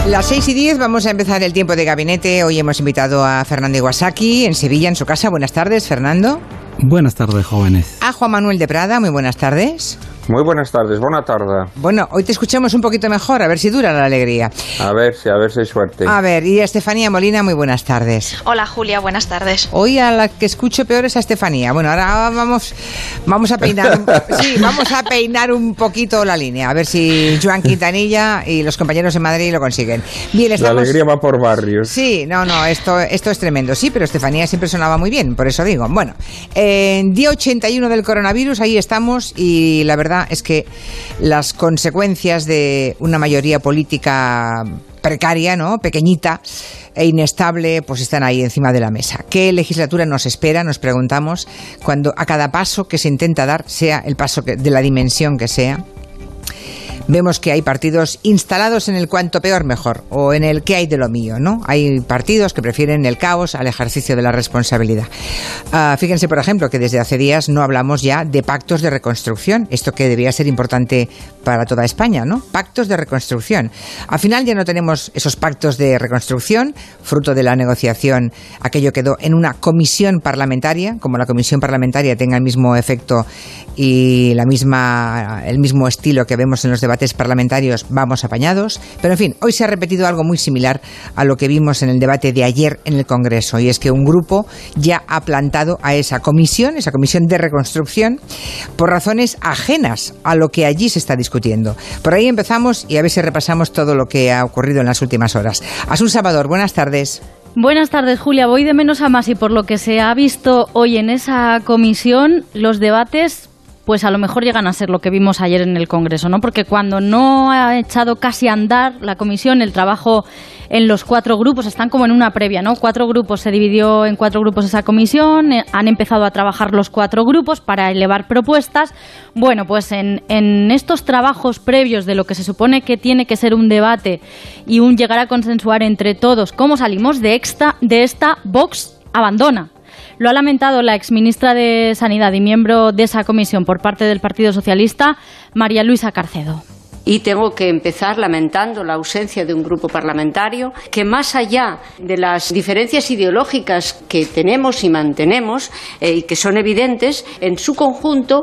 Las 6:10 vamos a empezar el tiempo de gabinete. Hoy hemos invitado a Fernando Iwasaki en Sevilla, en su casa. Buenas tardes, Fernando. Buenas tardes, jóvenes. A Juan Manuel de Prada, muy buenas tardes. Muy buenas tardes, buena tarde. Bueno, hoy te escuchamos un poquito mejor, a ver si dura la alegría. A ver si hay suerte. A ver, y a Estefanía Molina, muy buenas tardes. Hola Julia, buenas tardes. Hoy a la que escucho peor es a Estefanía. Bueno, ahora vamos a peinar vamos a peinar un poquito la línea, a ver si Joan Quintanilla y los compañeros en Madrid lo consiguen. Bien, La alegría va por barrios. Sí, no, esto es tremendo. Sí, pero Estefanía siempre sonaba muy bien, por eso digo. Bueno, día 81 del coronavirus, ahí estamos, y la verdad es que las consecuencias de una mayoría política precaria, ¿no?, pequeñita e inestable, pues están ahí encima de la mesa. ¿Qué legislatura nos espera? Nos preguntamos, cuando a cada paso que se intenta dar, sea el paso de la dimensión que sea. Vemos que hay partidos instalados en el cuanto peor mejor, o en el qué hay de lo mío, ¿no? Hay partidos que prefieren el caos al ejercicio de la responsabilidad. Fíjense, por ejemplo, que desde hace días no hablamos ya de pactos de reconstrucción, esto que debía ser importante para toda España, ¿no? Pactos de reconstrucción. Al final ya no tenemos esos pactos de reconstrucción, fruto de la negociación. Aquello quedó en una comisión parlamentaria, como la comisión parlamentaria tenga el mismo efecto y el mismo estilo que vemos en los debates parlamentarios, vamos apañados. Pero en fin, hoy se ha repetido algo muy similar a lo que vimos en el debate de ayer en el Congreso, y es que un grupo ya ha plantado a esa comisión de reconstrucción, por razones ajenas a lo que allí se está discutiendo. Por ahí empezamos y a ver si repasamos todo lo que ha ocurrido en las últimas horas. Asun Salvador, buenas tardes. Buenas tardes, Julia. Voy de menos a más, y por lo que se ha visto hoy en esa comisión, los debates pues a lo mejor llegan a ser lo que vimos ayer en el Congreso, ¿no? Porque cuando no ha echado casi a andar la comisión, el trabajo en los 4 grupos, están como en una previa, ¿no? 4 grupos, se dividió en 4 grupos esa comisión, han empezado a trabajar los 4 grupos para elevar propuestas. Bueno, pues en estos trabajos previos de lo que se supone que tiene que ser un debate y un llegar a consensuar entre todos cómo salimos de esta, Vox abandona. Lo ha lamentado la exministra de Sanidad y miembro de esa comisión por parte del Partido Socialista, María Luisa Carcedo. Y tengo que empezar lamentando la ausencia de un grupo parlamentario que, más allá de las diferencias ideológicas que tenemos y mantenemos y que son evidentes, en su conjunto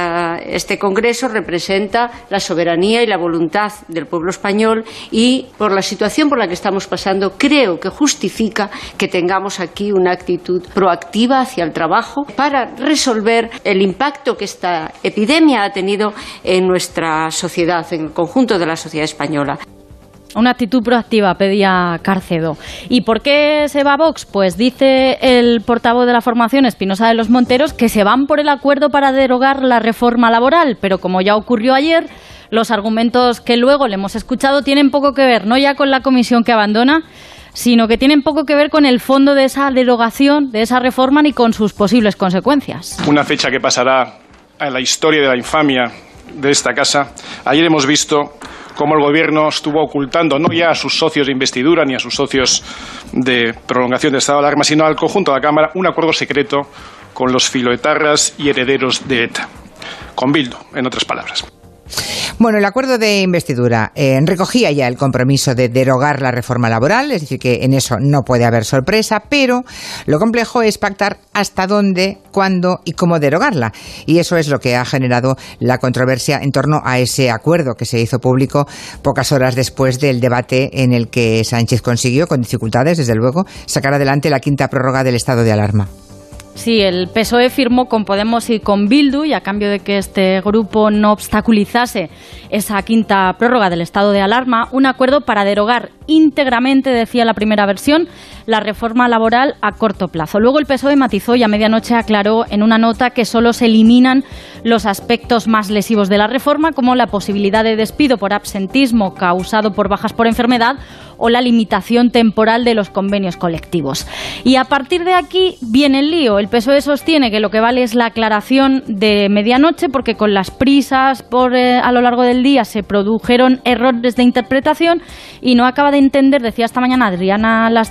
este Congreso representa la soberanía y la voluntad del pueblo español, y por la situación por la que estamos pasando creo que justifica que tengamos aquí una actitud proactiva hacia el trabajo para resolver el impacto que esta epidemia ha tenido en nuestra sociedad, en el conjunto de la sociedad española. Una actitud proactiva, pedía Carcedo. ¿Y por qué se va Vox? Pues dice el portavoz de la formación, Espinosa de los Monteros, que se van por el acuerdo para derogar la reforma laboral, pero como ya ocurrió ayer, los argumentos que luego le hemos escuchado tienen poco que ver, no ya con la comisión que abandona, sino que tienen poco que ver con el fondo de esa derogación, de esa reforma, ni con sus posibles consecuencias. Una fecha que pasará a la historia de la infamia de esta casa. Ayer hemos visto cómo el Gobierno estuvo ocultando no ya a sus socios de investidura ni a sus socios de prolongación del estado de alarma, sino al conjunto de la Cámara, un acuerdo secreto con los filoetarras y herederos de ETA, con Bildu, en otras palabras. Bueno, el acuerdo de investidura recogía ya el compromiso de derogar la reforma laboral, es decir, que en eso no puede haber sorpresa, pero lo complejo es pactar hasta dónde, cuándo y cómo derogarla. Y eso es lo que ha generado la controversia en torno a ese acuerdo que se hizo público pocas horas después del debate en el que Sánchez consiguió, con dificultades, desde luego, sacar adelante la 5ª prórroga del estado de alarma. Sí, el PSOE firmó con Podemos y con Bildu, y a cambio de que este grupo no obstaculizase esa 5ª prórroga del estado de alarma, un acuerdo para derogar íntegramente, decía la primera versión, la reforma laboral a corto plazo. Luego el PSOE matizó y a medianoche aclaró en una nota que solo se eliminan los aspectos más lesivos de la reforma, como la posibilidad de despido por absentismo causado por bajas por enfermedad o la limitación temporal de los convenios colectivos. Y a partir de aquí viene el lío. El PSOE sostiene que lo que vale es la aclaración de medianoche, porque con las prisas a lo largo del día se produjeron errores de interpretación y no acaba de entender, decía esta mañana Adriana Lastra en La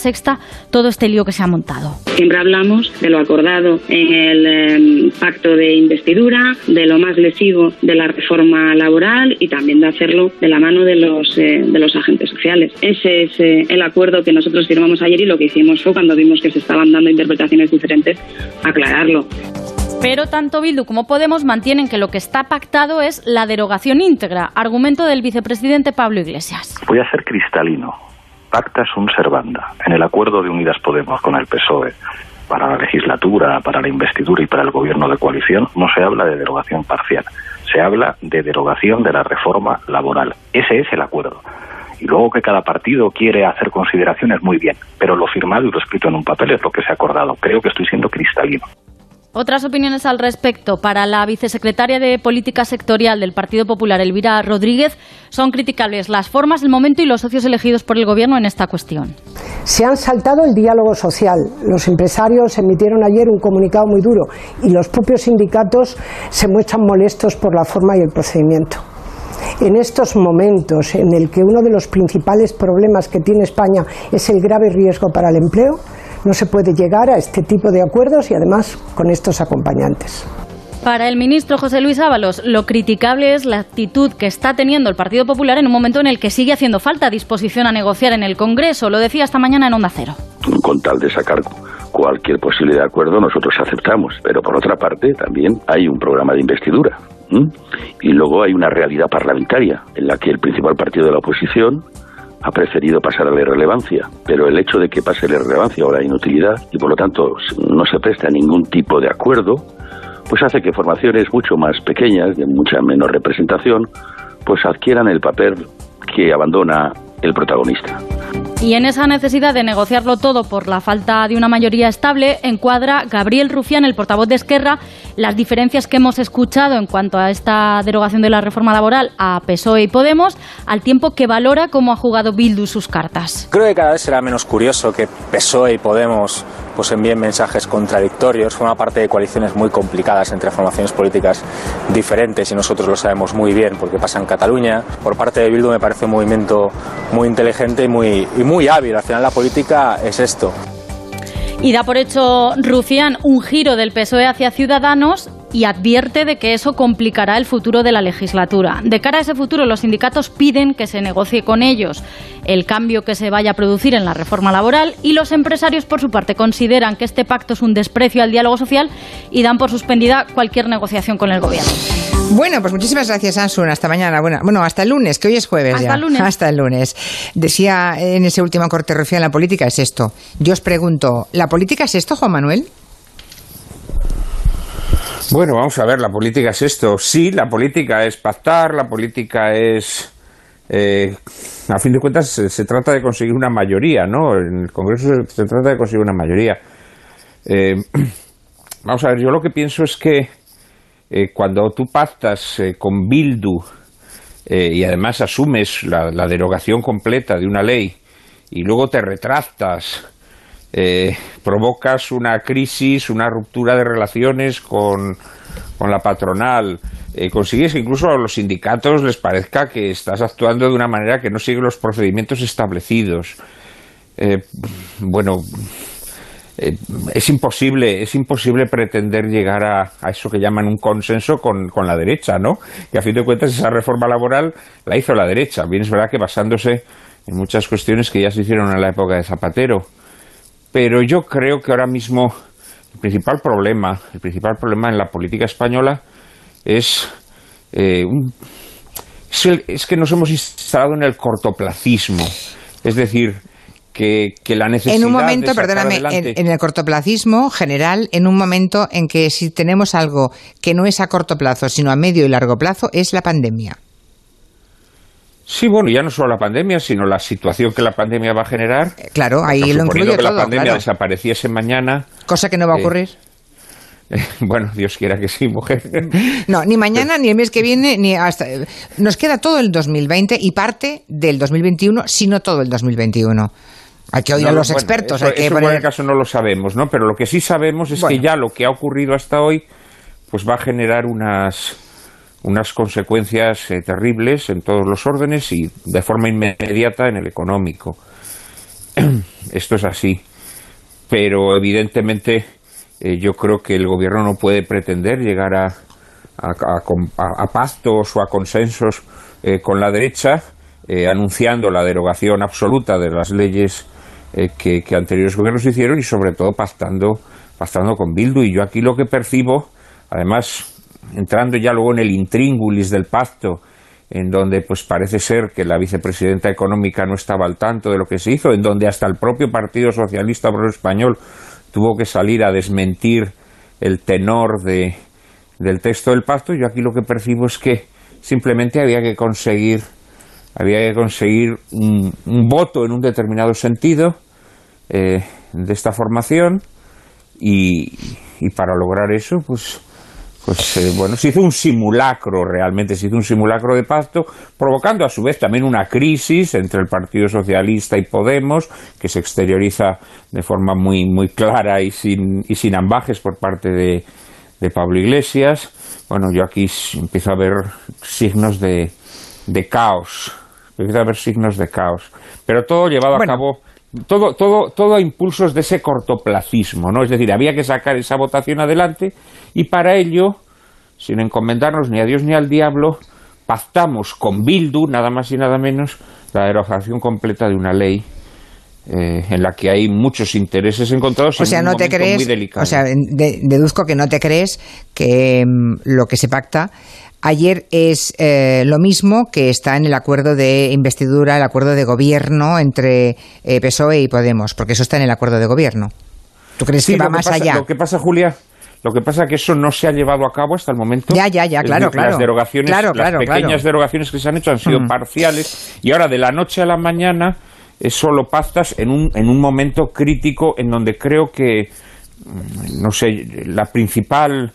Sexta todo este lío que se ha montado. Siempre hablamos de lo acordado en el pacto de investidura, de lo más lesivo de la reforma laboral y también de hacerlo de la mano de los agentes sociales. Ese es el acuerdo que nosotros firmamos ayer y lo que hicimos fue, cuando vimos que se estaban dando interpretaciones diferentes, aclararlo. Pero tanto Bildu como Podemos mantienen que lo que está pactado es la derogación íntegra, argumento del vicepresidente Pablo Iglesias. Voy a ser cristalino. Pacta sunt servanda. En el acuerdo de Unidas Podemos con el PSOE para la legislatura, para la investidura y para el gobierno de coalición, no se habla de derogación parcial. Se habla de derogación de la reforma laboral. Ese es el acuerdo. Y luego que cada partido quiere hacer consideraciones, muy bien. Pero lo firmado y lo escrito en un papel es lo que se ha acordado. Creo que estoy siendo cristalino. Otras opiniones al respecto. Para la vicesecretaria de Política Sectorial del Partido Popular, Elvira Rodríguez, son criticables las formas, el momento y los socios elegidos por el Gobierno en esta cuestión. Se han saltado el diálogo social. Los empresarios emitieron ayer un comunicado muy duro y los propios sindicatos se muestran molestos por la forma y el procedimiento. En estos momentos en el que uno de los principales problemas que tiene España es el grave riesgo para el empleo, no se puede llegar a este tipo de acuerdos y además con estos acompañantes. Para el ministro José Luis Ábalos, lo criticable es la actitud que está teniendo el Partido Popular en un momento en el que sigue haciendo falta disposición a negociar en el Congreso. Lo decía esta mañana en Onda Cero. Con tal de sacar cualquier posibilidad de acuerdo, nosotros aceptamos. Pero por otra parte, también hay un programa de investidura. Y luego hay una realidad parlamentaria en la que el principal partido de la oposición ha preferido pasar a la irrelevancia, pero el hecho de que pase la irrelevancia o la inutilidad y por lo tanto no se preste a ningún tipo de acuerdo, pues hace que formaciones mucho más pequeñas, de mucha menor representación, pues adquieran el papel que abandona el protagonista. Y en esa necesidad de negociarlo todo por la falta de una mayoría estable, encuadra Gabriel Rufián, el portavoz de Esquerra, las diferencias que hemos escuchado en cuanto a esta derogación de la reforma laboral a PSOE y Podemos, al tiempo que valora cómo ha jugado Bildu sus cartas. Creo que cada vez será menos curioso que PSOE y Podemos pues envíen mensajes contradictorios. Forma parte de coaliciones muy complicadas entre formaciones políticas diferentes y nosotros lo sabemos muy bien porque pasa en Cataluña. Por parte de Bildu me parece un movimiento muy inteligente y muy hábil. Al final la política es esto. Y da por hecho Rufián un giro del PSOE hacia Ciudadanos y advierte de que eso complicará el futuro de la legislatura. De cara a ese futuro, los sindicatos piden que se negocie con ellos el cambio que se vaya a producir en la reforma laboral y los empresarios, por su parte, consideran que este pacto es un desprecio al diálogo social y dan por suspendida cualquier negociación con el Gobierno. Bueno, pues muchísimas gracias, Ansun. Hasta mañana. Bueno, hasta el lunes, que hoy es jueves. Hasta ya. el lunes. Hasta el lunes. Decía en ese último corte, Rufián, la política es esto. Yo os pregunto, ¿la política es esto, Juan Manuel? Bueno, vamos a ver, la política es esto. Sí, la política es pactar, la política es... a fin de cuentas se trata de conseguir una mayoría, ¿no? En el Congreso se trata de conseguir una mayoría. Vamos a ver, yo lo que pienso es que cuando tú pactas con Bildu y además asumes la derogación completa de una ley y luego te retractas, provocas una crisis, una ruptura de relaciones con la patronal, consigues que incluso a los sindicatos les parezca que estás actuando de una manera que no sigue los procedimientos establecidos. Es imposible pretender llegar a eso que llaman un consenso con la derecha, ¿no? Que a fin de cuentas esa reforma laboral la hizo la derecha. Bien, es verdad que basándose en muchas cuestiones que ya se hicieron en la época de Zapatero. Pero yo creo que ahora mismo el principal problema en la política española es que nos hemos instalado en el cortoplacismo. Es decir, que la necesidad en un momento, de sacar perdóname, adelante... en el cortoplacismo general, en un momento en que si tenemos algo que no es a corto plazo, sino a medio y largo plazo, es la pandemia. Sí, bueno, ya no solo la pandemia, sino la situación que la pandemia va a generar. Claro, ahí lo incluye que todo, la pandemia claro. desapareciese mañana. Cosa que no va a ocurrir. Bueno, Dios quiera que sí, mujer. No, ni mañana, ni el mes que viene, ni hasta... Nos queda todo el 2020 y parte del 2021, si no todo el 2021. Hay que oír a los expertos. Eso, hay que eso poner... en el caso no lo sabemos, ¿no? Pero lo que sí sabemos es que ya lo que ha ocurrido hasta hoy pues va a generar unas consecuencias terribles en todos los órdenes y de forma inmediata en el económico. esto es así. Pero evidentemente yo creo que el gobierno no puede pretender llegar a pactos o a consensos con la derecha, anunciando la derogación absoluta de las leyes que anteriores gobiernos hicieron y sobre todo pactando con Bildu. Y yo aquí lo que percibo, además entrando ya luego en el intríngulis del pacto, en donde pues parece ser que la vicepresidenta económica no estaba al tanto de lo que se hizo, en donde hasta el propio Partido Socialista Obrero Español tuvo que salir a desmentir el tenor del texto del pacto. Yo aquí lo que percibo es que simplemente había que conseguir un voto en un determinado sentido de esta formación y para lograr eso se hizo un simulacro, realmente se hizo un simulacro de pacto, provocando a su vez también una crisis entre el Partido Socialista y Podemos, que se exterioriza de forma muy, muy clara y sin ambajes por parte de Pablo Iglesias. Bueno, yo aquí empiezo a ver signos de caos, pero todo llevado a cabo, todo a impulsos de ese cortoplacismo, ¿no? Es decir, había que sacar esa votación adelante y para ello, sin encomendarnos ni a Dios ni al diablo, pactamos con Bildu, nada más y nada menos, la derogación completa de una ley en la que hay muchos intereses encontrados. O sea, no te crees, muy delicado. O sea, deduzco que no te crees que lo que se pacta ayer es lo mismo que está en el acuerdo de investidura, el acuerdo de gobierno entre PSOE y Podemos, porque eso está en el acuerdo de gobierno. ¿Tú crees que va más allá? Lo que pasa, Julia, es que eso no se ha llevado a cabo hasta el momento. Ya, claro. Las derogaciones, las pequeñas derogaciones que se han hecho han sido parciales y ahora de la noche a la mañana solo pactas en un momento crítico en donde creo que, no sé, la principal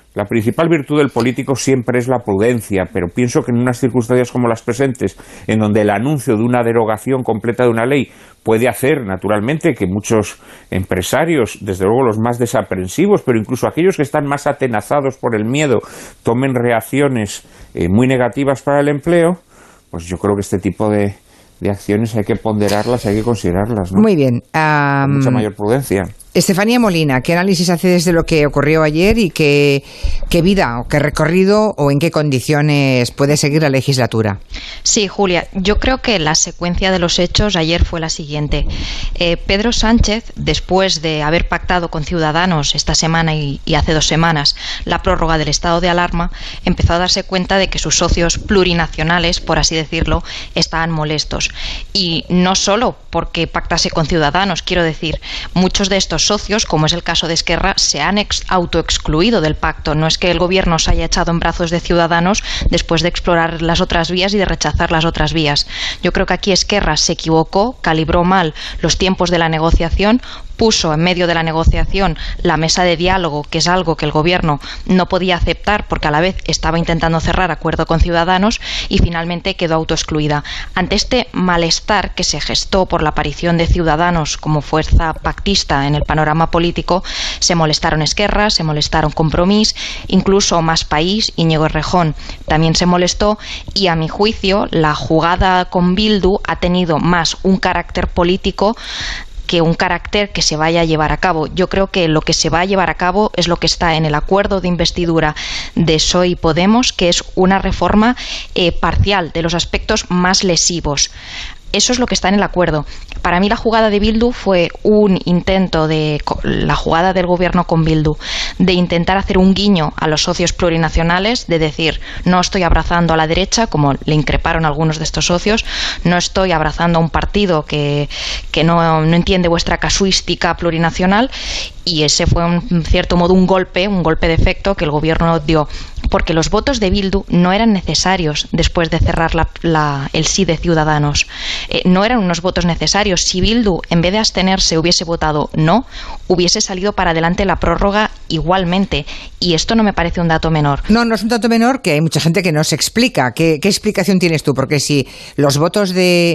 virtud del político siempre es la prudencia, pero pienso que en unas circunstancias como las presentes, en donde el anuncio de una derogación completa de una ley puede hacer, naturalmente, que muchos empresarios, desde luego los más desaprensivos, pero incluso aquellos que están más atenazados por el miedo, tomen reacciones muy negativas para el empleo, pues yo creo que este tipo de acciones hay que ponderarlas, hay que considerarlas, ¿no? Muy bien. Con mucha mayor prudencia. Estefanía Molina, ¿qué análisis haces de lo que ocurrió ayer y qué vida o qué recorrido o en qué condiciones puede seguir la legislatura? Sí, Julia, yo creo que la secuencia de los hechos ayer fue la siguiente. Pedro Sánchez, después de haber pactado con Ciudadanos esta semana y hace 2 semanas la prórroga del estado de alarma, empezó a darse cuenta de que sus socios plurinacionales, por así decirlo, estaban molestos. Y no solo porque pactase con Ciudadanos, quiero decir, muchos de estos socios, como es el caso de Esquerra, se han autoexcluido del pacto. No es que el gobierno se haya echado en brazos de Ciudadanos después de explorar las otras vías y de rechazar las otras vías. Yo creo que aquí Esquerra se equivocó, calibró mal los tiempos de la negociación, puso en medio de la negociación la mesa de diálogo, que es algo que el gobierno no podía aceptar porque a la vez estaba intentando cerrar acuerdo con Ciudadanos y finalmente quedó autoexcluida. Ante este malestar que se gestó por la aparición de Ciudadanos como fuerza pactista en el panorama político, se molestaron Esquerra, se molestaron Compromís, incluso Más País, Íñigo Errejón también se molestó y a mi juicio la jugada con Bildu ha tenido más un carácter político que un carácter que se vaya a llevar a cabo. Yo creo que lo que se va a llevar a cabo es lo que está en el acuerdo de investidura de PSOE y Podemos, que es una reforma parcial de los aspectos más lesivos. Eso es lo que está en el acuerdo. Para mí la jugada de Bildu fue un intento la jugada del gobierno con Bildu, de intentar hacer un guiño a los socios plurinacionales, de decir, no estoy abrazando a la derecha, como le increparon algunos de estos socios, no estoy abrazando a un partido que no entiende vuestra casuística plurinacional, y ese fue en cierto modo un golpe de efecto que el gobierno dio, porque los votos de Bildu no eran necesarios después de cerrar el sí de Ciudadanos. No eran unos votos necesarios. Si Bildu, en vez de abstenerse, hubiese votado no, hubiese salido para adelante la prórroga igualmente. Y esto no me parece un dato menor. No es un dato menor, que hay mucha gente que no se explica. ¿Qué explicación tienes tú? Porque si los votos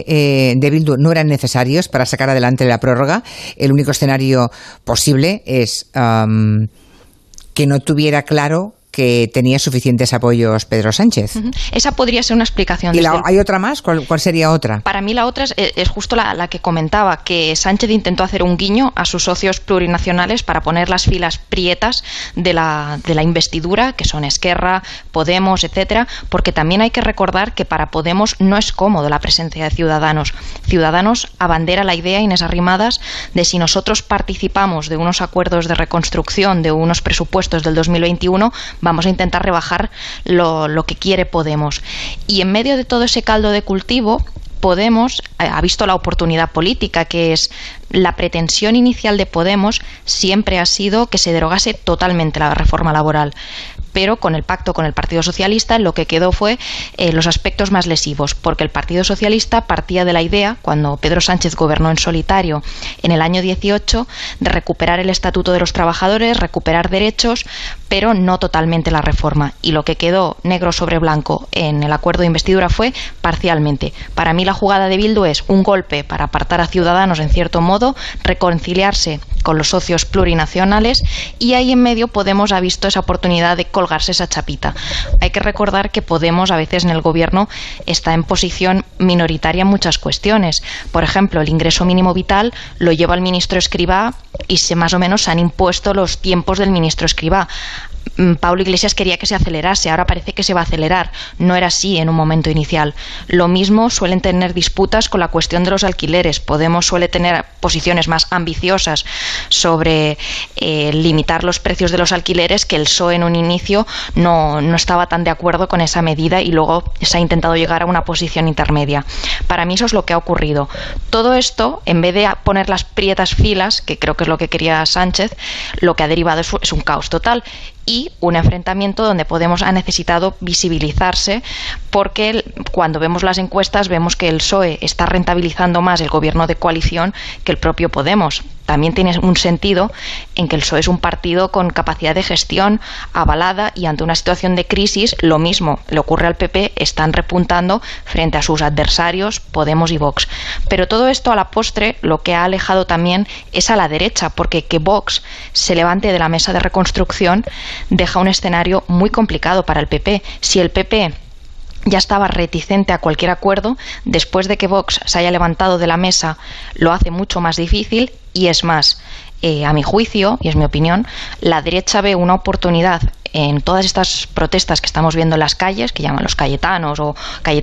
de Bildu no eran necesarios para sacar adelante la prórroga, el único escenario posible es que no tuviera claro que tenía suficientes apoyos Pedro Sánchez. Esa podría ser una explicación. ¿Y hay otra más? ¿Cuál sería otra? Para mí la otra es justo la que comentaba, que Sánchez intentó hacer un guiño a sus socios plurinacionales para poner las filas prietas de la investidura, que son Esquerra, Podemos, etcétera, porque también hay que recordar que para Podemos no es cómodo la presencia de Ciudadanos. Ciudadanos abandera la idea, Inés Arrimadas, de si nosotros participamos de unos acuerdos de reconstrucción, de unos presupuestos del 2021, vamos a intentar rebajar lo que quiere Podemos. Y en medio de todo ese caldo de cultivo, Podemos ha visto la oportunidad política, que es la pretensión inicial de Podemos siempre ha sido que se derogase totalmente la reforma laboral. Pero con el pacto con el Partido Socialista lo que quedó fue los aspectos más lesivos, porque el Partido Socialista partía de la idea, cuando Pedro Sánchez gobernó en solitario en el año 18, de recuperar el Estatuto de los Trabajadores, recuperar derechos, pero no totalmente la reforma. Y lo que quedó negro sobre blanco en el acuerdo de investidura fue parcialmente. Para mí la jugada de Bildu es un golpe para apartar a Ciudadanos en cierto modo, reconciliarse con los socios plurinacionales, y ahí en medio Podemos ha visto esa oportunidad de colgarse esa chapita. Hay que recordar que Podemos a veces en el gobierno está en posición minoritaria en muchas cuestiones. Por ejemplo, el ingreso mínimo vital lo lleva el ministro Escrivá y más o menos se han impuesto los tiempos del ministro Escrivá. Pablo Iglesias quería que se acelerase, ahora parece que se va a acelerar. No era así en un momento inicial. Lo mismo suelen tener disputas con la cuestión de los alquileres. Podemos suele tener posiciones más ambiciosas sobre limitar los precios de los alquileres, que el PSOE en un inicio no estaba tan de acuerdo con esa medida y luego se ha intentado llegar a una posición intermedia. Para mí eso es lo que ha ocurrido. Todo esto, en vez de poner las prietas filas, que creo que es lo que quería Sánchez, lo que ha derivado es un caos total y un enfrentamiento donde Podemos ha necesitado visibilizarse, porque cuando vemos las encuestas vemos que el PSOE está rentabilizando más el gobierno de coalición que el propio Podemos. También tiene un sentido en que el PSOE es un partido con capacidad de gestión avalada, y ante una situación de crisis lo mismo le ocurre al PP, están repuntando frente a sus adversarios Podemos y Vox. Pero todo esto a la postre lo que ha alejado también es a la derecha, porque que Vox se levante de la mesa de reconstrucción deja un escenario muy complicado para el PP. Si el PP ya estaba reticente a cualquier acuerdo, después de que Vox se haya levantado de la mesa lo hace mucho más difícil, y es más, a mi juicio, y es mi opinión, la derecha ve una oportunidad en todas estas protestas que estamos viendo en las calles, que llaman los cayetanos o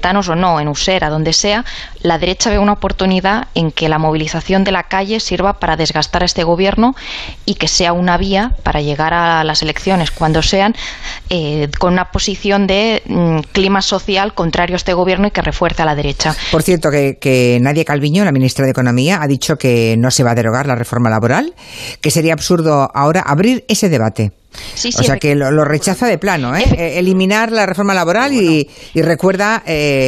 no, en Usera, donde sea. La derecha ve una oportunidad en que la movilización de la calle sirva para desgastar a este gobierno y que sea una vía para llegar a las elecciones cuando sean, con una posición de clima social contrario a este gobierno y que refuerce a la derecha. Por cierto, que Nadia Calviño, la ministra de Economía, ha dicho que no se va a derogar la reforma laboral, que sería absurdo ahora abrir ese debate. Sí, o sea que lo rechaza de plano, eliminar la reforma laboral, y recuerda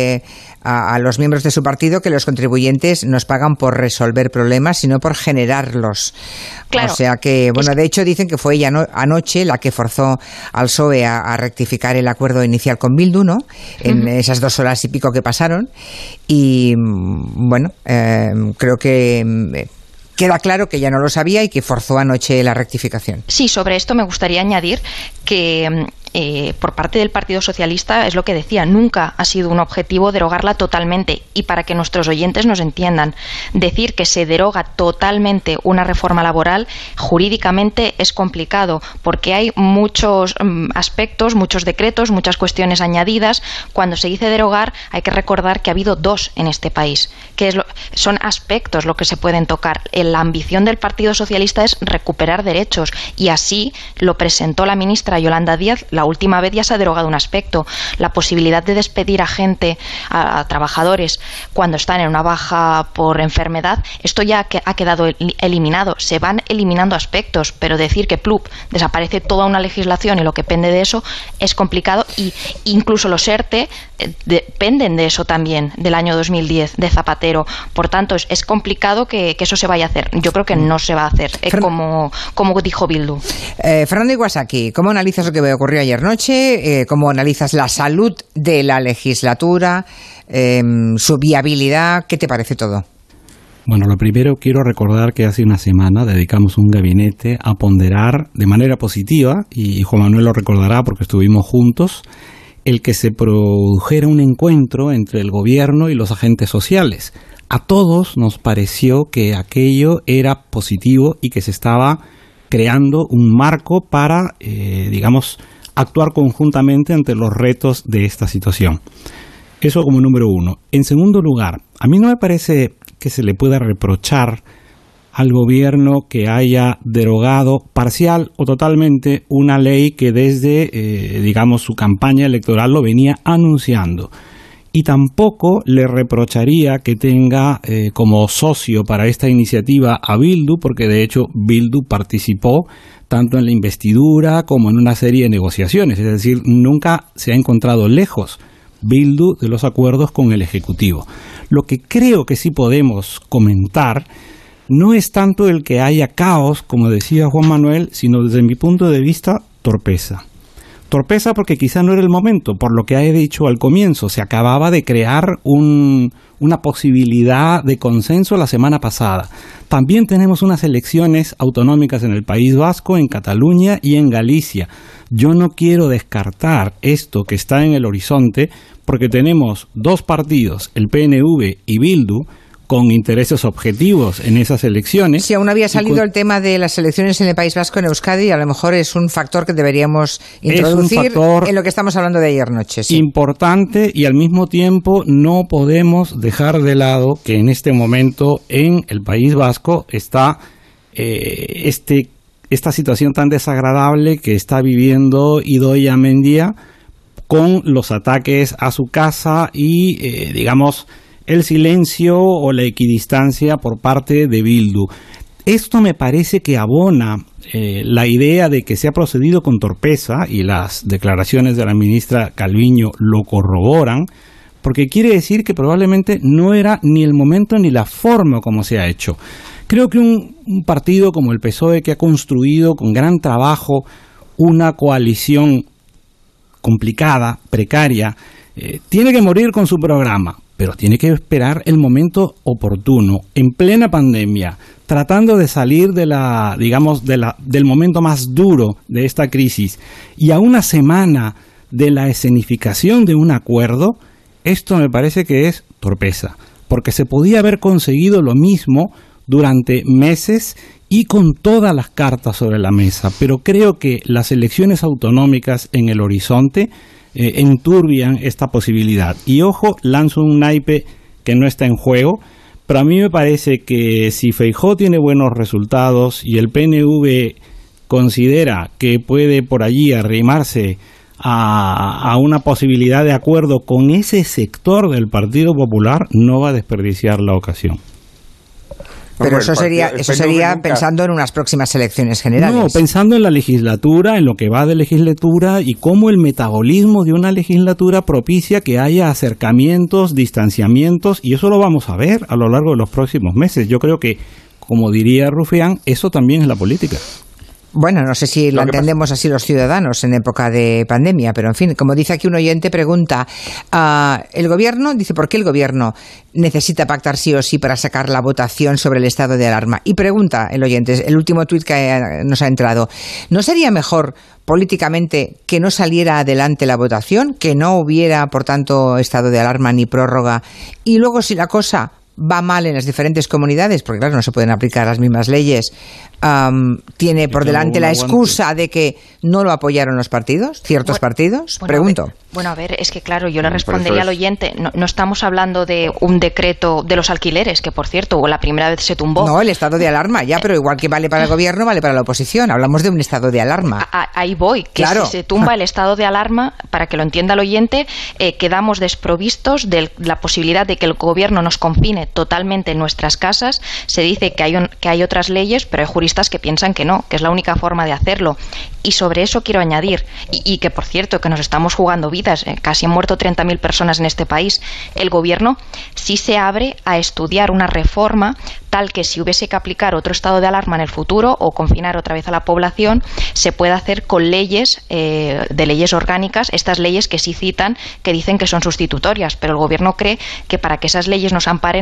a los miembros de su partido que los contribuyentes nos pagan por resolver problemas, sino por generarlos. Claro. O sea que, bueno, de hecho dicen que fue ella anoche la que forzó al PSOE a rectificar el acuerdo inicial con Bildu, ¿no? En esas 2 horas y pico que pasaron. Y bueno, creo que queda claro que ya no lo sabía y que forzó anoche la rectificación. Sí, sobre esto me gustaría añadir que por parte del Partido Socialista, es lo que decía, nunca ha sido un objetivo derogarla totalmente. Y para que nuestros oyentes nos entiendan, decir que se deroga totalmente una reforma laboral jurídicamente es complicado, porque hay muchos aspectos, muchos decretos, muchas cuestiones añadidas. Cuando se dice derogar, hay que recordar que ha habido 2 en este país, que son aspectos lo que se pueden tocar. La ambición del Partido Socialista es recuperar derechos, y así lo presentó la ministra Yolanda Díaz. La última vez ya se ha derogado un aspecto, la posibilidad de despedir a gente, a trabajadores, cuando están en una baja por enfermedad. Esto ya ha quedado eliminado. Se van eliminando aspectos, pero decir que desaparece toda una legislación y lo que pende de eso es complicado, y incluso los ERTE dependen de eso también, del año 2010, de Zapatero. Por tanto, es complicado que eso se vaya a hacer. Yo creo que no se va a hacer, como dijo Bildu. Fernando Iwasaki, ¿cómo analizas lo que ocurrió ayer noche? ¿Cómo analizas la salud de la legislatura? ¿Su viabilidad? ¿Qué te parece todo? Bueno, lo primero quiero recordar que hace una semana dedicamos un gabinete a ponderar de manera positiva, y Juan Manuel lo recordará porque estuvimos juntos, el que se produjera un encuentro entre el gobierno y los agentes sociales. A todos nos pareció que aquello era positivo y que se estaba creando un marco para, actuar conjuntamente ante los retos de esta situación. Eso como número uno. En segundo lugar, a mí no me parece que se le pueda reprochar al gobierno que haya derogado parcial o totalmente una ley que desde, su campaña electoral lo venía anunciando. Y tampoco le reprocharía que tenga como socio para esta iniciativa a Bildu, porque de hecho Bildu participó tanto en la investidura como en una serie de negociaciones. Es decir, nunca se ha encontrado lejos Bildu de los acuerdos con el Ejecutivo. Lo que creo que sí podemos comentar no es tanto el que haya caos, como decía Juan Manuel, sino desde mi punto de vista, torpeza. Torpeza porque quizá no era el momento, por lo que he dicho al comienzo, se acababa de crear una posibilidad de consenso la semana pasada. También tenemos unas elecciones autonómicas en el País Vasco, en Cataluña y en Galicia. Yo no quiero descartar esto que está en el horizonte, porque tenemos dos partidos, el PNV y Bildu, con intereses objetivos en esas elecciones. Sí, aún había salido el tema de las elecciones en el País Vasco, en Euskadi, y a lo mejor es un factor que deberíamos introducir en lo que estamos hablando de ayer noche. Sí. Importante, y al mismo tiempo no podemos dejar de lado que en este momento en el País Vasco está esta situación tan desagradable que está viviendo Idoia Mendia con los ataques a su casa y, el silencio o la equidistancia por parte de Bildu. Esto me parece que abona la idea de que se ha procedido con torpeza, y las declaraciones de la ministra Calviño lo corroboran, porque quiere decir que probablemente no era ni el momento ni la forma como se ha hecho. Creo que un partido como el PSOE, que ha construido con gran trabajo una coalición complicada, precaria, tiene que morir con su programa, pero tiene que esperar el momento oportuno, en plena pandemia, tratando de salir del momento más duro de esta crisis, y a una semana de la escenificación de un acuerdo. Esto me parece que es torpeza, porque se podía haber conseguido lo mismo durante meses y con todas las cartas sobre la mesa, pero creo que las elecciones autonómicas en el horizonte enturbian esta posibilidad. Y ojo, lanzo un naipe que no está en juego, pero a mí me parece que si Feijóo tiene buenos resultados y el PNV considera que puede por allí arrimarse a una posibilidad de acuerdo con ese sector del Partido Popular, no va a desperdiciar la ocasión. Pero eso sería pensando en unas próximas elecciones generales. No, pensando en la legislatura, en lo que va de legislatura, y cómo el metabolismo de una legislatura propicia que haya acercamientos, distanciamientos, y eso lo vamos a ver a lo largo de los próximos meses. Yo creo que, como diría Rufián, eso también es la política. Bueno, no sé si lo entendemos así los ciudadanos en época de pandemia, pero en fin, como dice aquí un oyente, pregunta, el gobierno, dice, ¿por qué el gobierno necesita pactar sí o sí para sacar la votación sobre el estado de alarma? Y pregunta el oyente, el último tuit que nos ha entrado, ¿no sería mejor políticamente que no saliera adelante la votación, que no hubiera, por tanto, estado de alarma ni prórroga, y luego si la cosa va mal en las diferentes comunidades, porque claro, no se pueden aplicar las mismas leyes, tiene por delante la excusa de que no lo apoyaron los partidos, ciertos partidos? Pregunto. A ver, es que claro, yo le respondería al oyente, no estamos hablando de un decreto de los alquileres, que por cierto, la primera vez se tumbó. No, el estado de alarma, ya, pero igual que vale para el gobierno, vale para la oposición. Hablamos de un estado de alarma. Ahí voy, que claro, si se tumba el estado de alarma, para que lo entienda el oyente, quedamos desprovistos de la posibilidad de que el gobierno nos confine totalmente en nuestras casas. Se dice que hay otras leyes, pero hay juristas que piensan que no, que es la única forma de hacerlo. Y sobre eso quiero añadir, y que por cierto, que nos estamos jugando vidas, casi han muerto 30.000 personas en este país. El gobierno sí se abre a estudiar una reforma tal que si hubiese que aplicar otro estado de alarma en el futuro o confinar otra vez a la población, se puede hacer con leyes, de leyes orgánicas, estas leyes que sí citan, que dicen que son sustitutorias, pero el gobierno cree que para que esas leyes nos amparen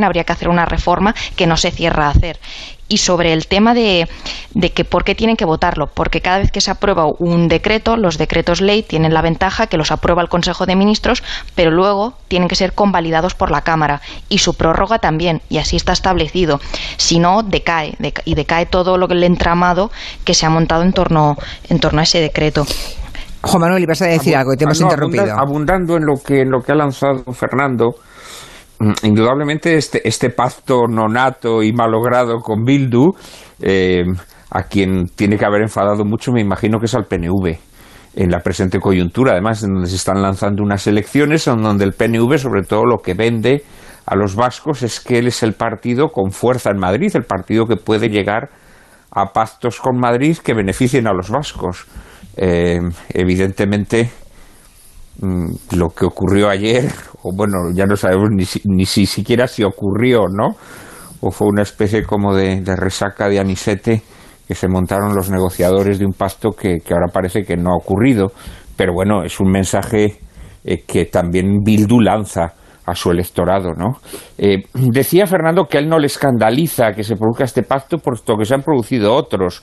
habría que hacer una reforma que no se cierra a hacer. Y sobre el tema de que por qué tienen que votarlo, porque cada vez que se aprueba un decreto, los decretos ley tienen la ventaja que los aprueba el Consejo de Ministros, pero luego tienen que ser convalidados por la Cámara, y su prórroga también, y así está establecido. Si no, decae todo el entramado que se ha montado en torno a ese decreto. Juan Manuel, ibas a decir algo y te hemos interrumpido. Abundando en lo que ha lanzado Fernando, indudablemente este pacto nonato y malogrado con Bildu, a quien tiene que haber enfadado mucho, me imagino que es al PNV en la presente coyuntura, además en donde se están lanzando unas elecciones en donde el PNV, sobre todo, lo que vende a los vascos es que él es el partido con fuerza en Madrid, el partido que puede llegar a pactos con Madrid que beneficien a los vascos. Evidentemente, lo que ocurrió ayer, o bueno, ya no sabemos ni siquiera si ocurrió, ¿no? O fue una especie como de resaca de anisete que se montaron los negociadores de un pacto que ahora parece que no ha ocurrido. Pero bueno, es un mensaje que también Bildu lanza a su electorado, ¿no? Decía Fernando que a él no le escandaliza que se produzca este pacto, puesto que se han producido otros.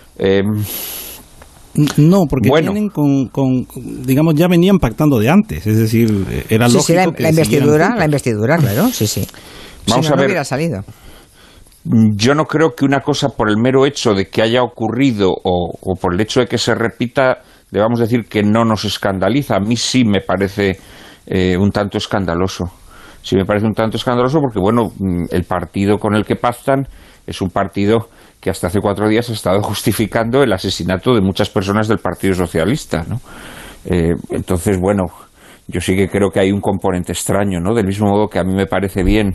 No, porque tienen digamos, ya venían pactando de antes, es decir, era lógico que la investidura, claro, sí. Vamos a ver, no hubiera salido. Yo no creo que una cosa por el mero hecho de que haya ocurrido o por el hecho de que se repita, debamos decir que no nos escandaliza. A mí sí me parece un tanto escandaloso. Sí me parece un tanto escandaloso porque, bueno, el partido con el que pactan es un partido que hasta hace 4 días ha estado justificando el asesinato de muchas personas del Partido Socialista, ¿no? Entonces, bueno, yo sí que creo que hay un componente extraño, ¿no? Del mismo modo que a mí me parece bien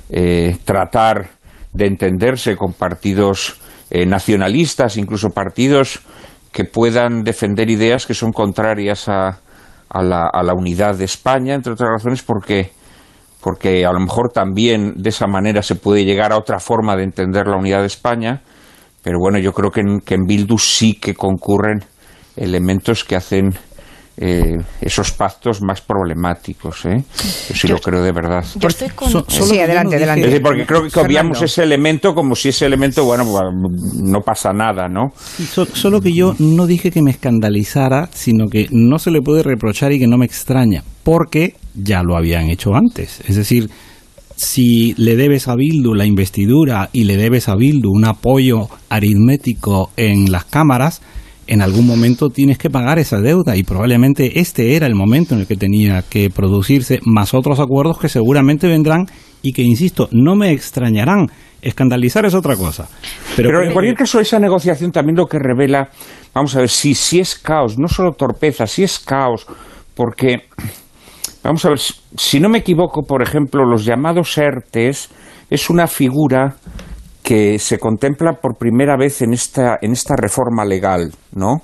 tratar de entenderse con partidos nacionalistas, incluso partidos que puedan defender ideas que son contrarias a la unidad de España, entre otras razones porque a lo mejor también de esa manera se puede llegar a otra forma de entender la unidad de España, pero bueno, yo creo que en Bildu sí que concurren elementos que hacen esos pactos más problemáticos, ¿eh? Yo sí lo creo de verdad. Yo estoy con... Sí, adelante. Es decir, porque creo que obviamos ese elemento como si ese elemento, bueno, no pasa nada, ¿no? Solo que yo no dije que me escandalizara, sino que no se le puede reprochar y que no me extraña, porque ya lo habían hecho antes. Es decir, si le debes a Bildu la investidura y le debes a Bildu un apoyo aritmético en las cámaras, en algún momento tienes que pagar esa deuda, y probablemente este era el momento en el que tenía que producirse, más otros acuerdos que seguramente vendrán y que, insisto, no me extrañarán. Escandalizar es otra cosa. Pero en cualquier caso, esa negociación también lo que revela, vamos a ver, si es caos, no solo torpeza, si es caos, porque, vamos a ver, si no me equivoco, por ejemplo, los llamados ERTES es una figura que se contempla por primera vez en esta reforma legal, ¿no?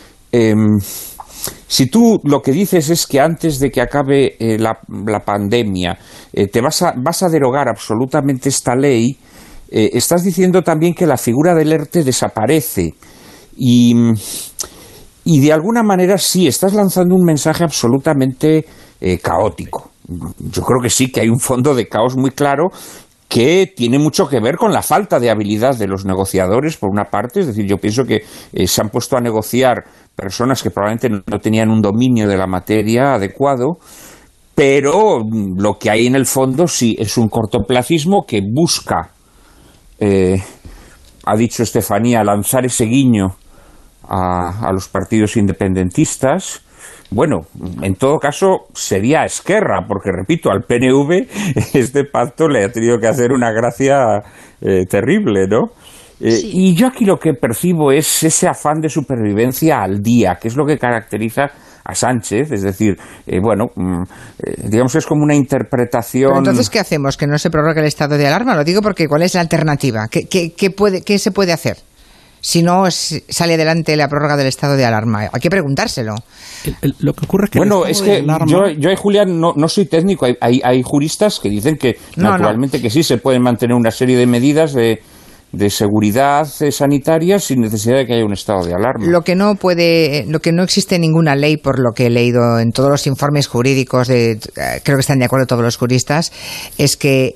Si tú lo que dices es que antes de que acabe la pandemia te vas a derogar absolutamente esta ley, estás diciendo también que la figura del ERTE desaparece y de alguna manera sí, estás lanzando un mensaje absolutamente caótico. Yo creo que sí, que hay un fondo de caos muy claro que tiene mucho que ver con la falta de habilidad de los negociadores, por una parte. Es decir, yo pienso que se han puesto a negociar personas que probablemente no tenían un dominio de la materia adecuado, pero lo que hay en el fondo sí es un cortoplacismo que busca, ha dicho Estefanía, lanzar ese guiño a los partidos independentistas. Bueno, en todo caso sería Esquerra, porque repito, al PNV este pacto le ha tenido que hacer una gracia terrible, ¿no? Sí. Y yo aquí lo que percibo es ese afán de supervivencia al día, que es lo que caracteriza a Sánchez, es decir, digamos que es como una interpretación... Pero entonces, ¿qué hacemos? ¿Que no se prorrogue el estado de alarma? Lo digo porque ¿cuál es la alternativa? ¿Qué se puede hacer si no sale adelante la prórroga del estado de alarma? Hay que preguntárselo. Lo que ocurre es que... Bueno, es que yo Julián, no soy técnico. Hay juristas que dicen que naturalmente que sí se pueden mantener una serie de medidas de seguridad sanitaria sin necesidad de que haya un estado de alarma. Lo que no existe ninguna ley, por lo que he leído en todos los informes jurídicos, creo que están de acuerdo todos los juristas, es que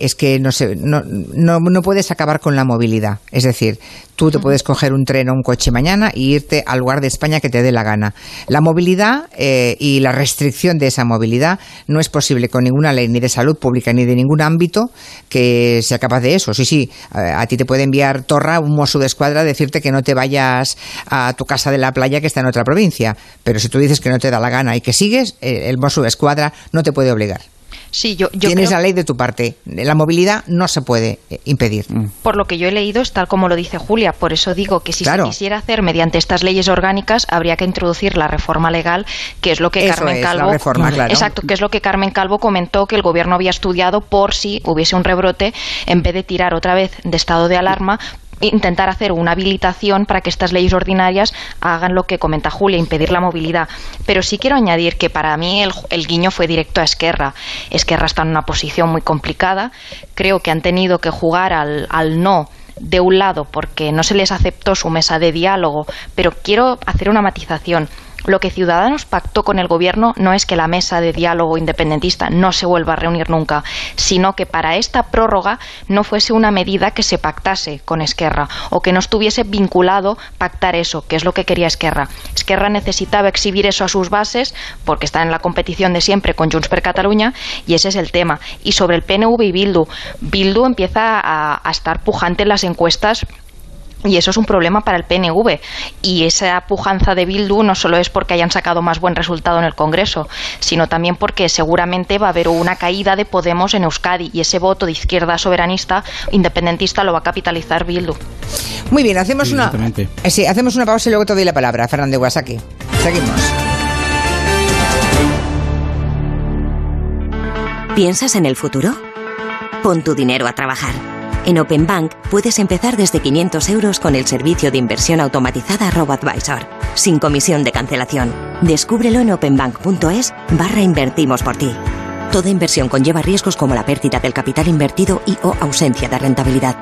no puedes acabar con la movilidad. Es decir, tú te puedes coger un tren o un coche mañana y irte al lugar de España que te dé la gana. La movilidad y la restricción de esa movilidad no es posible con ninguna ley, ni de salud pública, ni de ningún ámbito que sea capaz de eso. Sí, a ti te puede enviar Torra, un Mossos d'Esquadra, a decirte que no te vayas a tu casa de la playa que está en otra provincia. Pero si tú dices que no te da la gana y que sigues, el Mossos d'Esquadra no te puede obligar. Sí, yo Tienes creo... la ley de tu parte. La movilidad no se puede impedir. Por lo que yo he leído es tal como lo dice Julia. Por eso digo que si se quisiera hacer mediante estas leyes orgánicas, habría que introducir la reforma legal, que es lo que Carmen Calvo... Exacto, que es lo que Carmen Calvo comentó que el Gobierno había estudiado por si hubiese un rebrote, en vez de tirar otra vez de estado de alarma, intentar hacer una habilitación para que estas leyes ordinarias hagan lo que comenta Julia, impedir la movilidad. Pero sí quiero añadir que para mí el guiño fue directo a Esquerra. Esquerra está en una posición muy complicada. Creo que han tenido que jugar al no de un lado porque no se les aceptó su mesa de diálogo, pero quiero hacer una matización. Lo que Ciudadanos pactó con el Gobierno no es que la mesa de diálogo independentista no se vuelva a reunir nunca, sino que para esta prórroga no fuese una medida que se pactase con Esquerra o que no estuviese vinculado pactar eso, que es lo que quería Esquerra. Esquerra necesitaba exhibir eso a sus bases porque está en la competición de siempre con Junts per Catalunya y ese es el tema. Y sobre el PNV y Bildu empieza a estar pujante en las encuestas. Y eso es un problema para el PNV. Y esa pujanza de Bildu no solo es porque hayan sacado más buen resultado en el Congreso, sino también porque seguramente va a haber una caída de Podemos en Euskadi y ese voto de izquierda soberanista, independentista, lo va a capitalizar Bildu. Muy bien, hacemos una pausa y luego te doy la palabra, Fernando Iwasaki. Seguimos. ¿Piensas en el futuro? Pon tu dinero a trabajar. En Open Bank puedes empezar desde 500 euros con el servicio de inversión automatizada RoboAdvisor, sin comisión de cancelación. Descúbrelo en openbank.es/invertimos por ti. Toda inversión conlleva riesgos como la pérdida del capital invertido y o ausencia de rentabilidad.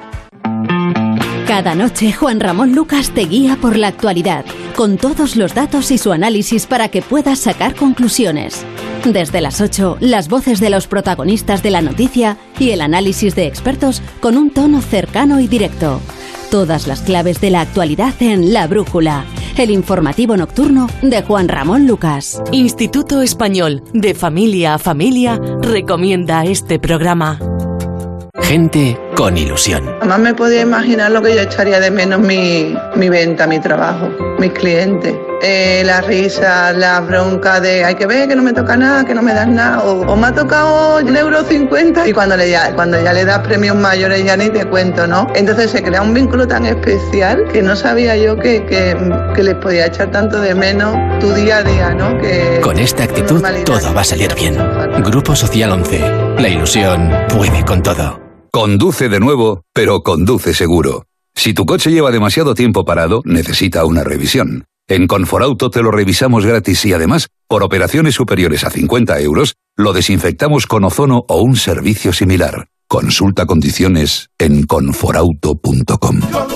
Cada noche Juan Ramón Lucas te guía por la actualidad, con todos los datos y su análisis para que puedas sacar conclusiones. Desde las 8, las voces de los protagonistas de la noticia y el análisis de expertos con un tono cercano y directo. Todas las claves de la actualidad en La Brújula, el informativo nocturno de Juan Ramón Lucas. Instituto Español de Familia a Familia recomienda este programa. Gente con ilusión. Jamás me podía imaginar lo que yo echaría de menos mi venta, mi trabajo, mis clientes. La risa, la bronca de hay que ver que no me toca nada, que no me das nada, o me ha tocado €1,50 y cuando ya le das premios mayores ya ni te cuento, ¿no? Entonces se crea un vínculo tan especial que no sabía yo que les podía echar tanto de menos tu día a día, ¿no? Con esta actitud todo va a salir bien. Grupo Social 11. La ilusión puede con todo. Conduce de nuevo, pero conduce seguro. Si tu coche lleva demasiado tiempo parado, necesita una revisión. En Conforauto te lo revisamos gratis y además, por operaciones superiores a 50 euros, lo desinfectamos con ozono o un servicio similar. Consulta condiciones en conforauto.com.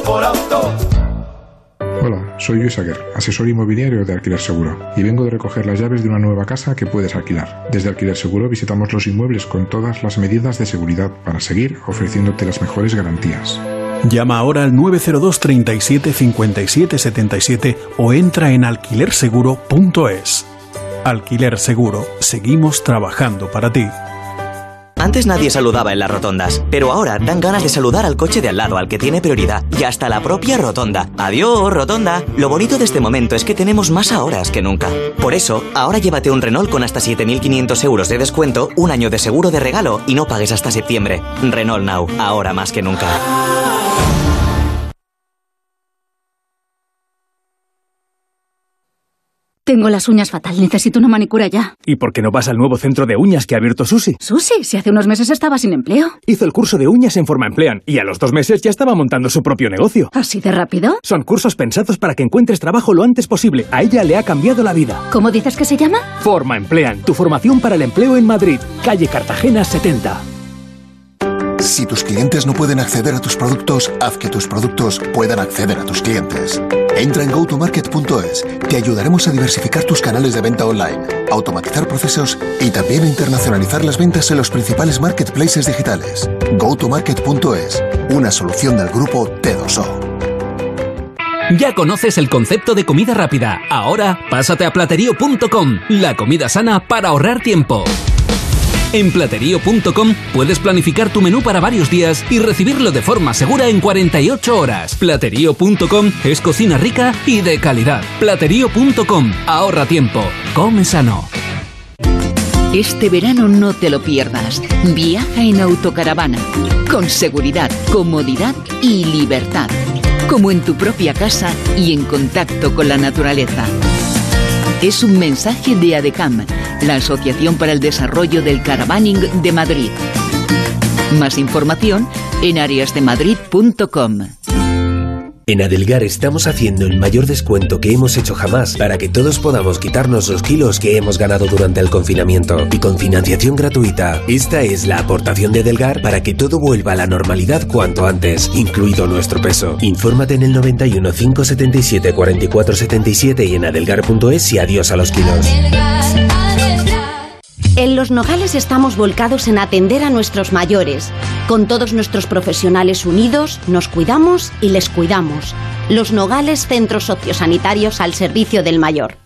Hola, soy Luis Aguer, asesor inmobiliario de Alquiler Seguro, y vengo de recoger las llaves de una nueva casa que puedes alquilar. Desde Alquiler Seguro visitamos los inmuebles con todas las medidas de seguridad para seguir ofreciéndote las mejores garantías. Llama ahora al 902 37 57 77 o entra en alquilerseguro.es. Alquiler Seguro, seguimos trabajando para ti. Antes nadie saludaba en las rotondas, pero ahora dan ganas de saludar al coche de al lado, al que tiene prioridad, y hasta la propia rotonda. ¡Adiós, rotonda! Lo bonito de este momento es que tenemos más ahoras que nunca. Por eso, ahora llévate un Renault con hasta 7.500 euros de descuento, un año de seguro de regalo y no pagues hasta septiembre. Renault Now, ahora más que nunca. Tengo las uñas fatal, necesito una manicura ya. ¿Y por qué no vas al nuevo centro de uñas que ha abierto Susi? ¿Susi? Si hace unos meses estaba sin empleo. Hizo el curso de uñas en Forma Emplean y a los 2 meses ya estaba montando su propio negocio. ¿Así de rápido? Son cursos pensados para que encuentres trabajo lo antes posible. A ella le ha cambiado la vida. ¿Cómo dices que se llama? Forma Emplean, tu formación para el empleo en Madrid, calle Cartagena 70. Si tus clientes no pueden acceder a tus productos, haz que tus productos puedan acceder a tus clientes. Entra en gotomarket.es. Te ayudaremos a diversificar tus canales de venta online, automatizar procesos y también a internacionalizar las ventas en los principales marketplaces digitales. Gotomarket.es, una solución del grupo T2O. Ya conoces el concepto de comida rápida. Ahora, pásate a platerío.com, la comida sana para ahorrar tiempo. En platerío.com puedes planificar tu menú para varios días y recibirlo de forma segura en 48 horas. Platerío.com es cocina rica y de calidad. Platerío.com, ahorra tiempo, come sano. Este verano no te lo pierdas. Viaja en autocaravana, con seguridad, comodidad y libertad. Como en tu propia casa y en contacto con la naturaleza. Es un mensaje de ADECAM, la Asociación para el Desarrollo del Caravaning de Madrid. Más información en áreasdemadrid.com. En Adelgar estamos haciendo el mayor descuento que hemos hecho jamás para que todos podamos quitarnos los kilos que hemos ganado durante el confinamiento y con financiación gratuita. Esta es la aportación de Adelgar para que todo vuelva a la normalidad cuanto antes, incluido nuestro peso. Infórmate en el 91 577 44 77 y en adelgar.es y adiós a los kilos. En Los Nogales estamos volcados en atender a nuestros mayores. Con todos nuestros profesionales unidos, nos cuidamos y les cuidamos. Los Nogales, centros sociosanitarios al servicio del mayor.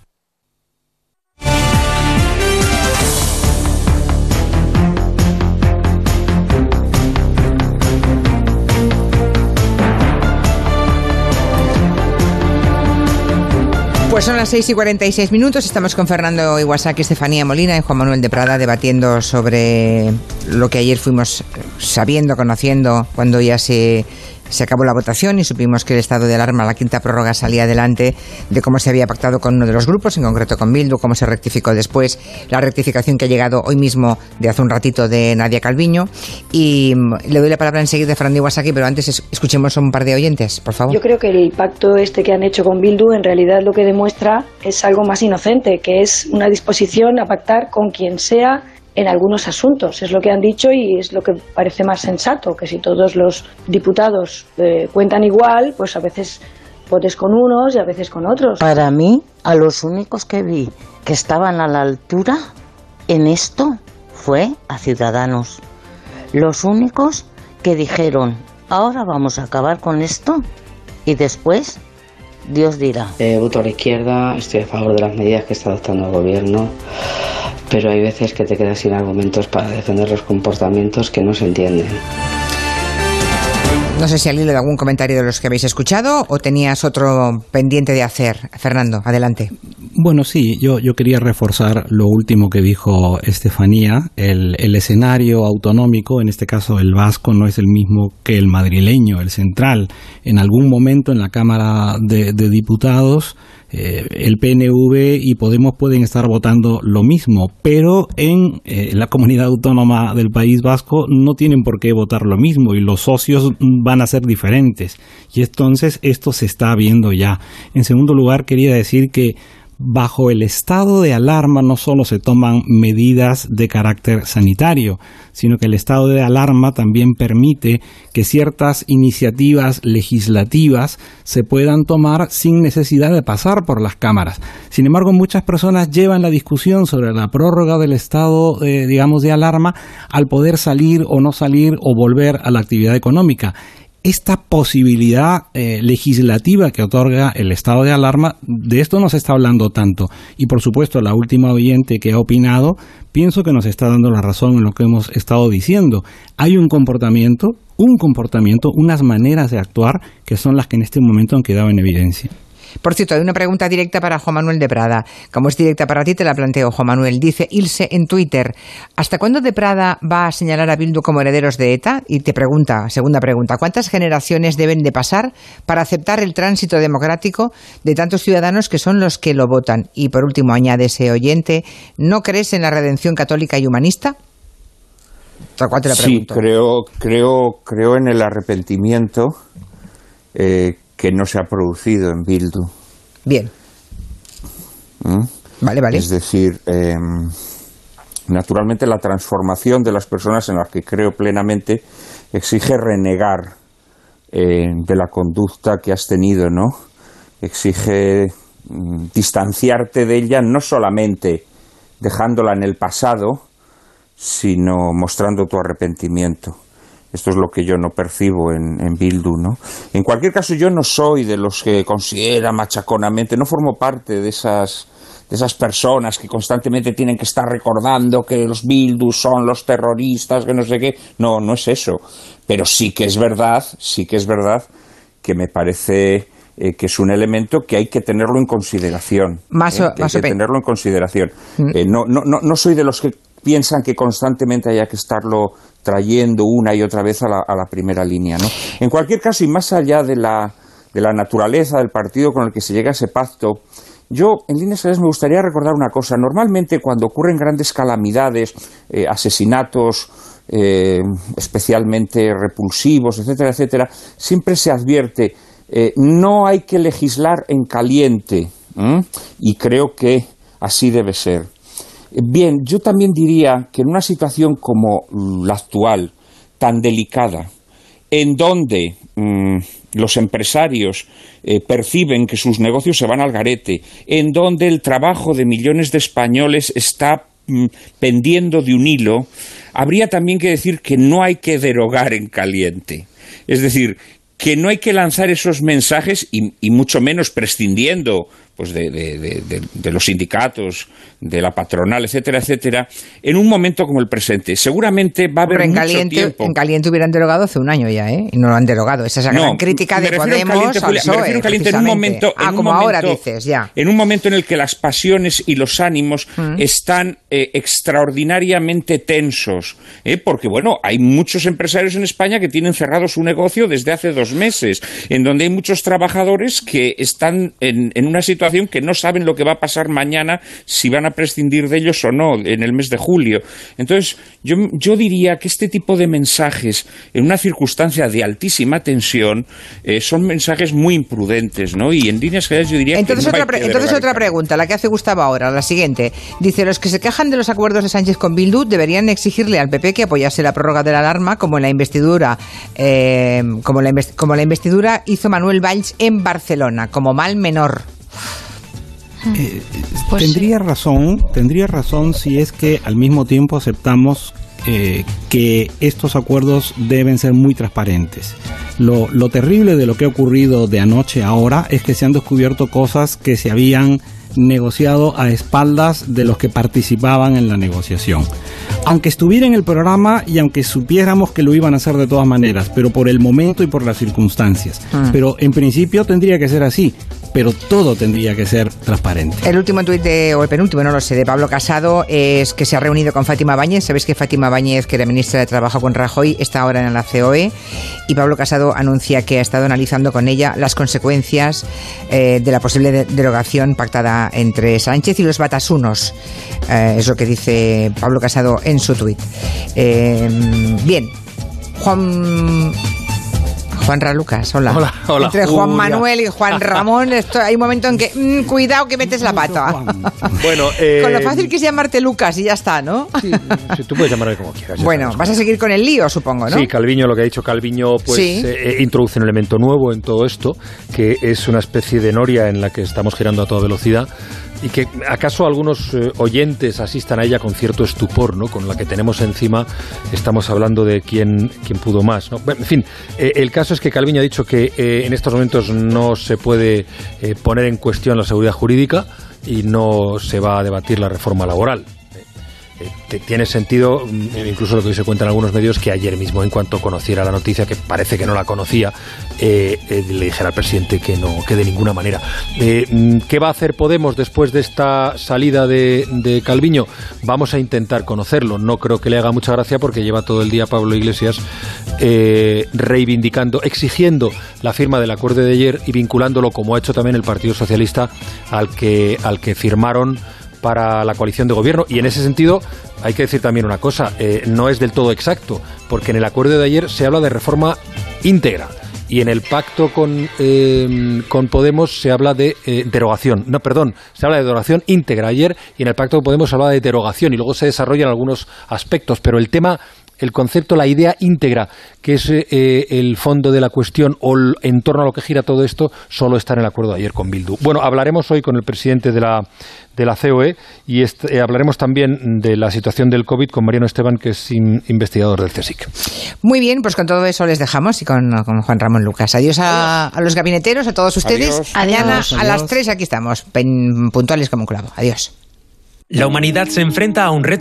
Pues son las 6:46. Estamos con Fernando Iwasaki, Estefanía Molina y Juan Manuel de Prada debatiendo sobre lo que ayer fuimos sabiendo, conociendo, cuando ya se acabó la votación y supimos que el estado de alarma, la quinta prórroga, salía adelante, de cómo se había pactado con uno de los grupos, en concreto con Bildu, cómo se rectificó después, la rectificación que ha llegado hoy mismo de hace un ratito de Nadia Calviño. Y le doy la palabra enseguida a Fernando Iwasaki, pero antes escuchemos a un par de oyentes, por favor. Yo creo que el pacto que han hecho con Bildu en realidad lo que demuestra es algo más inocente, que es una disposición a pactar con quien sea en algunos asuntos. Es lo que han dicho y es lo que parece más sensato, que si todos los diputados cuentan igual, pues a veces votes con unos y a veces con otros. Para mí, a los únicos que vi que estaban a la altura en esto fue a Ciudadanos. Los únicos que dijeron, ahora vamos a acabar con esto y después Dios dirá. Voto a la izquierda, estoy a favor de las medidas que está adoptando el gobierno, pero hay veces que te quedas sin argumentos para defender los comportamientos que no se entienden. No sé si al hilo de algún comentario de los que habéis escuchado o tenías otro pendiente de hacer. Fernando, adelante. Bueno, sí, yo quería reforzar lo último que dijo Estefanía. El escenario autonómico, en este caso el vasco, no es el mismo que el madrileño, el central. En algún momento en la Cámara de Diputados, el PNV y Podemos pueden estar votando lo mismo, pero en la comunidad autónoma del País Vasco no tienen por qué votar lo mismo y los socios van a ser diferentes. Y entonces esto se está viendo ya. En segundo lugar, quería decir que bajo el estado de alarma no solo se toman medidas de carácter sanitario, sino que el estado de alarma también permite que ciertas iniciativas legislativas se puedan tomar sin necesidad de pasar por las cámaras. Sin embargo, muchas personas llevan la discusión sobre la prórroga del estado, de alarma, al poder salir o no salir o volver a la actividad económica. Esta posibilidad legislativa que otorga el estado de alarma, de esto no se está hablando tanto. Y por supuesto, la última oyente que ha opinado, pienso que nos está dando la razón en lo que hemos estado diciendo. Hay un comportamiento, unas maneras de actuar que son las que en este momento han quedado en evidencia. Por cierto, hay una pregunta directa para Juan Manuel de Prada. Como es directa para ti, te la planteo, Juan Manuel. Dice Ilse en Twitter, ¿hasta cuándo de Prada va a señalar a Bildu como herederos de ETA? Y te pregunta, segunda pregunta, ¿cuántas generaciones deben de pasar para aceptar el tránsito democrático de tantos ciudadanos que son los que lo votan? Y por último, añade ese oyente, ¿no crees en la redención católica y humanista? ¿Cuál te la pregunto? Sí, creo en el arrepentimiento que no se ha producido en Bildu. Bien. Vale. Es decir, Naturalmente, la transformación de las personas, en las que creo plenamente, exige renegar de la conducta que has tenido, ¿no? Exige distanciarte de ella, no solamente dejándola en el pasado, sino mostrando tu arrepentimiento. Esto es lo que yo no percibo en Bildu, ¿no? En cualquier caso, yo no soy de los que considera machaconamente, no formo parte de esas personas que constantemente tienen que estar recordando que los Bildu son los terroristas, que no sé qué. No, no es eso. Pero sí que es verdad que me parece que es un elemento que hay que tenerlo en consideración. Tenerlo en consideración. No soy de los que piensan que constantemente haya que estarlo trayendo una y otra vez a la primera línea, ¿no? En cualquier caso, y más allá de la naturaleza del partido con el que se llega a ese pacto, yo, en líneas generales, me gustaría recordar una cosa. Normalmente, cuando ocurren grandes calamidades, asesinatos especialmente repulsivos, etcétera, etcétera, siempre se advierte, no hay que legislar en caliente, y creo que así debe ser. Bien, yo también diría que en una situación como la actual, tan delicada, en donde los empresarios perciben que sus negocios se van al garete, en donde el trabajo de millones de españoles está pendiendo de un hilo, habría también que decir que no hay que derogar en caliente. Es decir, que no hay que lanzar esos mensajes y mucho menos prescindiendo pues de los sindicatos, de la patronal, etcétera, etcétera, en un momento como el presente. Seguramente va a haber mucho tiempo. En caliente hubieran derogado hace un año ya, ¿eh? Y no lo han derogado. Esa es la gran crítica de Podemos al PSOE. Me refiero a caliente en un momento... ahora dices, ya. En un momento en el que las pasiones y los ánimos están extraordinariamente tensos. Porque, bueno, hay muchos empresarios en España que tienen cerrado su negocio desde hace 2 meses, en donde hay muchos trabajadores que están en una situación que no saben lo que va a pasar mañana, si van a prescindir de ellos o no, en el mes de julio. Entonces, yo diría que este tipo de mensajes, en una circunstancia de altísima tensión, son mensajes muy imprudentes, ¿no? Y en líneas generales yo diría entonces que entonces otra pregunta, la que hace Gustavo ahora, la siguiente. Dice, los que se quejan de los acuerdos de Sánchez con Bildu deberían exigirle al PP que apoyase la prórroga de la alarma, como en la investidura como la investidura hizo Manuel Valls en Barcelona, como mal menor. Tendría razón si es que al mismo tiempo aceptamos que estos acuerdos deben ser muy transparentes. Lo terrible de lo que ha ocurrido de anoche a ahora es que se han descubierto cosas que se habían negociado a espaldas de los que participaban en la negociación. Aunque estuviera en el programa y aunque supiéramos que lo iban a hacer de todas maneras, pero por el momento y por las circunstancias. Pero en principio tendría que ser así, pero todo tendría que ser transparente. El último tuit o el penúltimo, no lo sé, de Pablo Casado es que se ha reunido con Fátima Báñez. Sabéis que Fátima Báñez, que era ministra de Trabajo con Rajoy, está ahora en la COE, y Pablo Casado anuncia que ha estado analizando con ella las consecuencias de la posible derogación pactada entre Sánchez y los batasunos. Es lo que dice Pablo Casado en su tuit. Bien, Juanra Lucas, hola. Hola. Entre Juan Manuel y Juan Ramón, hay un momento en que cuidado que metes la pata. Bueno, con lo fácil que es llamarte Lucas y ya está, ¿no? Sí, tú puedes llamarme como quieras. Bueno, vas a seguir con el lío, supongo, ¿no? Sí, Calviño, lo que ha dicho Calviño, pues sí. Introduce un elemento nuevo en todo esto, que es una especie de noria en la que estamos girando a toda velocidad, y que acaso algunos oyentes asistan a ella con cierto estupor, ¿no? Con la que tenemos encima estamos hablando de quién pudo más, ¿no? En fin, el caso es que Calviño ha dicho que en estos momentos no se puede poner en cuestión la seguridad jurídica y no se va a debatir la reforma laboral. Tiene sentido, incluso lo que hoy se cuenta en algunos medios, que ayer mismo, en cuanto conociera la noticia, que parece que no la conocía, le dijera al presidente que no, que de ninguna manera. ¿Qué va a hacer Podemos después de esta salida de Calviño? Vamos a intentar conocerlo. No creo que le haga mucha gracia porque lleva todo el día Pablo Iglesias reivindicando, exigiendo la firma del acuerdo de ayer y vinculándolo, como ha hecho también el Partido Socialista, al que firmaron para la coalición de gobierno. Y en ese sentido hay que decir también una cosa, no es del todo exacto, porque en el acuerdo de ayer se habla de reforma íntegra Y en el pacto con Podemos se habla de derogación. No, perdón, se habla de derogación íntegra ayer, y en el pacto con Podemos se habla de derogación y luego se desarrollan algunos aspectos, pero el tema, el concepto, la idea íntegra, que es el fondo de la cuestión o en torno a lo que gira todo esto, solo está en el acuerdo de ayer con Bildu. Bueno, hablaremos hoy con el presidente de la COE y hablaremos también de la situación del COVID con Mariano Esteban, que es investigador del CSIC. Muy bien, pues con todo eso les dejamos y con Juan Ramón Lucas. Adiós a los gabineteros, a todos ustedes. Mañana a las 3 aquí estamos, puntuales como un clavo. Adiós. La humanidad se enfrenta a un reto